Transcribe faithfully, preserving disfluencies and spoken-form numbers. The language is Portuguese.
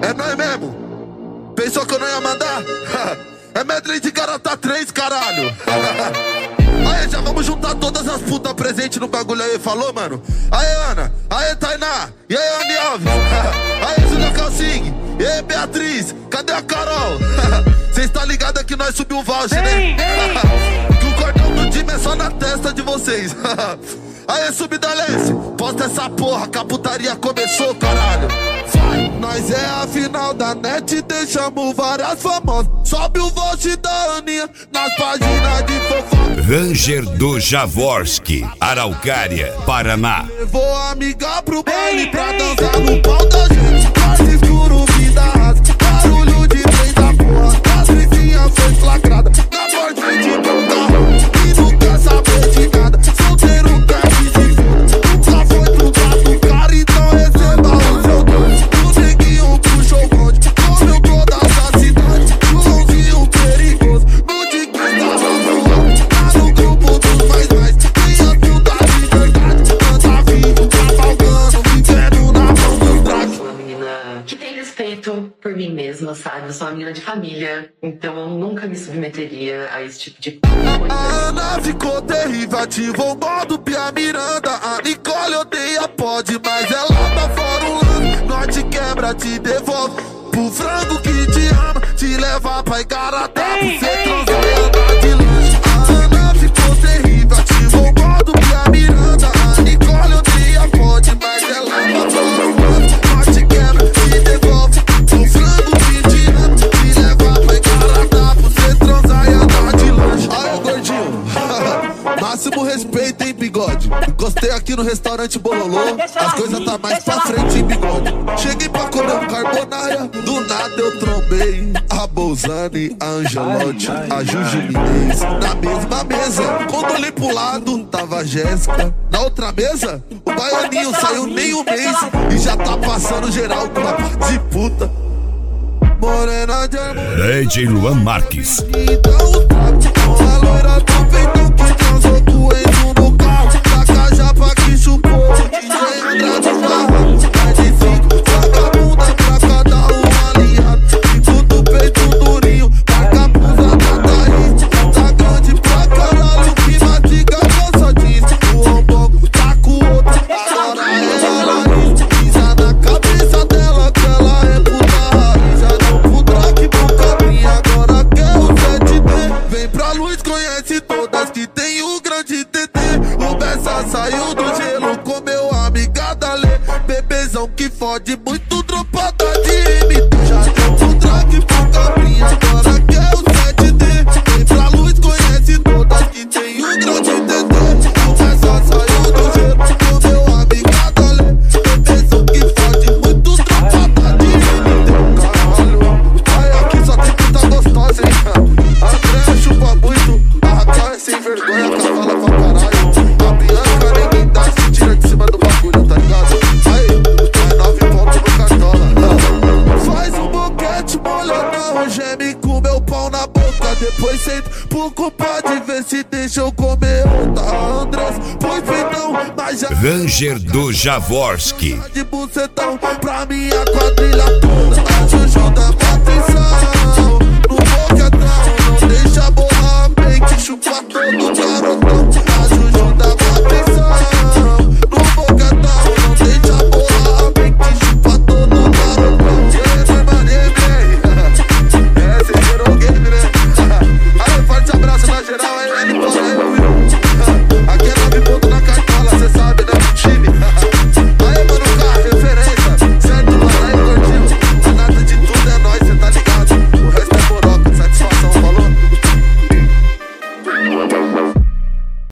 É nóis mesmo? Pensou que eu não ia mandar? É medley de Garota três, caralho. Aê, já vamos juntar todas as putas presentes no bagulho aí, falou, mano? Aê, Ana, aê, Tainá, e aí, Andy Alves, aê, Julia Calcing, e aí, Beatriz, cadê a Carol? Cês tá ligado que nós subiu o voucher, né? Que o cordão do time é só na testa de vocês. Aê, Subdalece, posta essa porra que a putaria começou, caralho. Vai, nós é a final da net, deixamos várias famosas. Sobe o voucher da Aninha nas páginas de fofoca. Ranger do Javorski, Araucária, Paraná. Levou a amiga pro baile pra dançar no pau da gente. Quase escuro, vida rasa, barulho de trem da porra. A trifinha foi flagrada na porta de meu carro e não quer saber de nada. Solteiro quer que se foda, nunca foi pro gato cara, então receba o seu doce. O neguinho puxou o bonde, comeu toda essa cidade. Joãozinho perigoso, no de quem tava voando. Tá no grupo dos mais mais, tem a puta de verdade. Anda vindo, cavalgando, vivendo na mão do drag. Uma menina que tem respeito por mim mesma, sabe? Eu sou uma menina de família, então eu nunca me submeteria a esse tipo de coisa. A Ana ficou terrível, ativou o modo Pia Miranda. A Nicole odeia pode, mas ela tá fora um lance. Nós te quebra, te devolve pro frango que te ama, te leva pra Igarapé, pra você transar e andar de lanche. A Ana ficou terrível, ativou o modo Pia Miranda. A Nicole odeia pode, mas ela tá fora um lance. Nós te quebra, te devolve pro frango que te ama, te leva pra Igarapé, pra você transar e andar de lanche. Aí, gordinho, máximo respeito, hein, bigode. Encostei aqui no restaurante Bololô, as coisas tá mais pra frente, hein, bigode. Cheguei pra comer um carbonara, do nada eu trombei a Bolzani, a Angelotti, a Juju Minez. Na mesma mesa, quando olhei pro lado, tava a Jéssica. Na outra mesa, o baianinho saiu nem um mês e já tá passando geral com uma de puta. Morena de amor. D J Luan Marques. Então, a loira do peitão que transou doendo no carro. Taca japa que chupou, D J Andrade Barra. Vai de cinco, vagabunda pra cada um aliado. Fico do peito durinho, marca a blusa da Thaís. Tá grande pra caralho, que mastiga dança diz. O rombogo tá com outra, agora é a Laís. Pisa na cabeça dela que ela é puta raiz. Já não pro drag, pro cabrinho, agora quer o sete D. Vem pra luz, conhece todas que tem o grande T T. O Bessa saiu do gelo, comeu a amiga da Lê. Bebezão que fode muito, dropada de M. Já deu pro drag, pro cabrinho, agora quer o sete D. Vem pra luz, conhece todas que tem o grande T T. O Bessa saiu do gelo, comeu a amiga da Lê. Bebezão que fode muito, dropada de M. Caralho, ai, aqui só tem puta gostosa, hein? A Andréa chupa muito, a Raquel é sem vergonha, cavala pra caralho. A Bianca ninguém dá, se tira de cima do bagulho, tá ligado? Aí, é nove pontos no cartola. Faz um boquete molhadão, geme com meu pau na boca. Depois senta por culpa de ver se deixa eu comer outra. A Andrés, pois então, mas já Ranger do Javorski. de bucetão pra minha